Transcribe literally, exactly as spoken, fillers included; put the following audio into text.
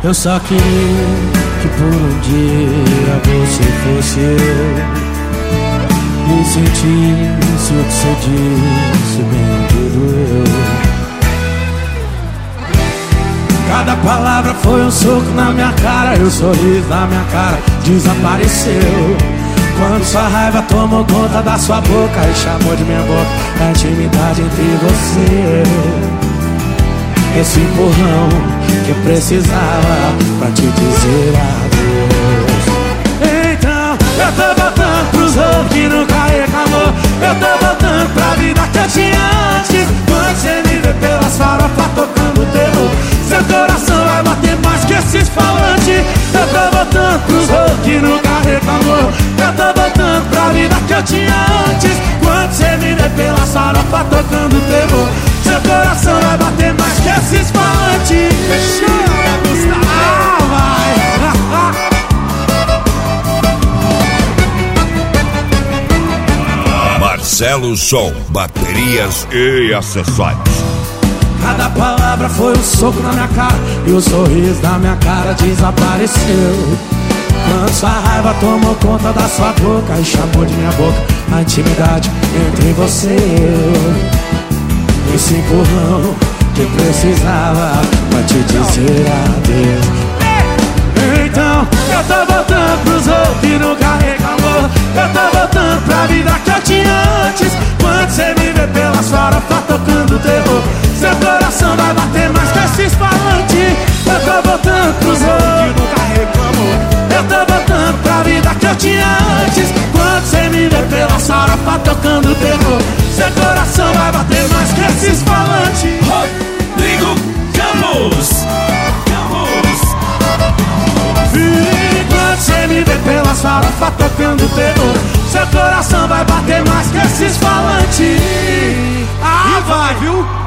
Eu só queria que por um dia você fosse eu, e sentisse o que você disse, bem que doeu. Cada palavra foi um soco na minha cara, e o sorriso na minha cara desapareceu. Quando sua raiva tomou conta da sua boca e chamou de minha boca a intimidade entre você e eu. Esse empurrão que eu precisava pra te dizer adeus. Então eu tô voltando pros outros que nunca reclamou. Eu tô voltando pra vida que eu tinha antes. Quando você me vê pelas farofas tocando terror, seu coração vai bater mais que esses falantes. Eu tô voltando pros outros que nunca reclamou. Eu tô voltando pra vida que eu tinha antes. Quando você me vê pelas farofas tocando terror, seu coração vai bater mais que esses falantes. Ah, vai. Marcelo Som, baterias e acessórios. Cada palavra foi um soco na minha cara, e o sorriso da minha cara desapareceu. Quando sua raiva tomou conta da sua boca e chamou de minha boca a intimidade entre você e eu. Esse empurrão que precisava pra te dizer adeus. Então eu tô voltando pros outros que nunca reclamou. Eu tô voltando pra vida que eu tinha antes. Quando você me vê pelas farofas tocando terror, seu coração vai bater mais que esses falantes. Eu tô voltando pros outros que nunca reclamou. Eu tô voltando pra vida que eu tinha antes. Quando você me vê pelas farofas tocando terror, seu coração vai bater mais que esses falantes. Rodrigo Campos. E quando você me vê pelas farofas tocando terror, seu coração vai bater mais que esses falantes. Ah, vai, viu?